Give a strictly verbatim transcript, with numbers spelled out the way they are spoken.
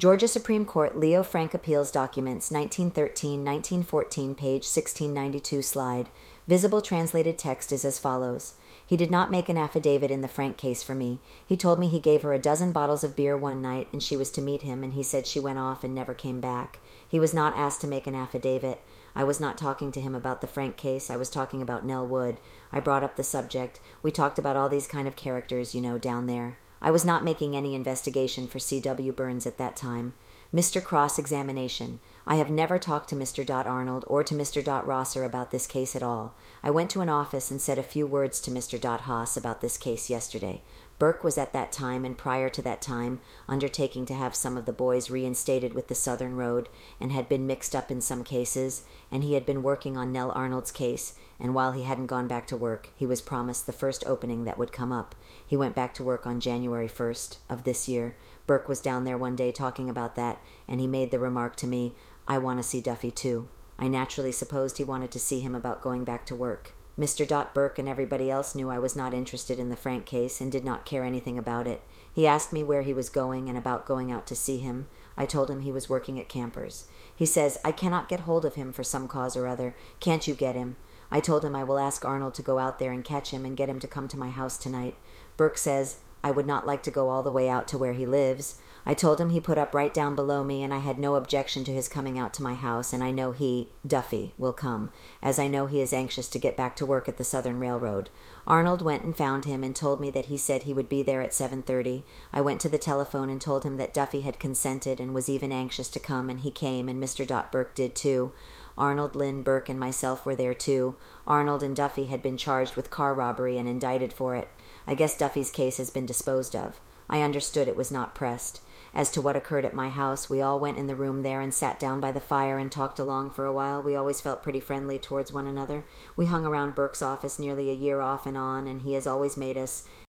Georgia Supreme Court Leo Frank Appeals Documents, nineteen thirteen nineteen fourteen, page sixteen ninety-two slide. Visible translated text is as follows. He did not make an affidavit in the Frank case for me. He told me he gave her a dozen bottles of beer one night, and she was to meet him, and he said she went off and never came back. He was not asked to make an affidavit. I was not talking to him about the Frank case. I was talking about Nell Wood. I brought up the subject. We talked about all these kind of characters, you know, down there. I was not making any investigation for C W Burns at that time. Mister Cross-examination. I have never talked to Mister Arnold or to Mister Rosser about this case at all. I went to an office and said a few words to Mister Haas about this case yesterday. Burke was at that time and prior to that time undertaking to have some of the boys reinstated with the Southern Road and had been mixed up in some cases, and he had been working on Nell Arnold's case, and while he hadn't gone back to work, he was promised the first opening that would come up. He went back to work on January first of this year. Burke was down there one day talking about that, and he made the remark to me, "I want to see Duffy too." I naturally supposed he wanted to see him about going back to work. Mister Burke and everybody else knew I was not interested in the Frank case and did not care anything about it. He asked me where he was going and about going out to see him. I told him he was working at Campers. He says, "I cannot get hold of him for some cause or other. Can't you get him?" I told him I will ask Arnold to go out there and catch him and get him to come to my house tonight. Burke says, "I would not like to go all the way out to where he lives." I told him he put up right down below me, and I had no objection to his coming out to my house, and I know he, Duffy, will come, as I know he is anxious to get back to work at the Southern Railroad. Arnold went and found him and told me that he said he would be there at seven thirty. I went to the telephone and told him that Duffy had consented and was even anxious to come, and he came, and Mister Burke did too. Arnold, Lynn, Burke, and myself were there too. Arnold and Duffy had been charged with car robbery and indicted for it. I guess Duffy's case has been disposed of. I understood it was not pressed. As to what occurred at my house, we all went in the room there and sat down by the fire and talked along for a while. We always felt pretty friendly towards one another. We hung around Burke's office nearly a year off and on, and he has always made us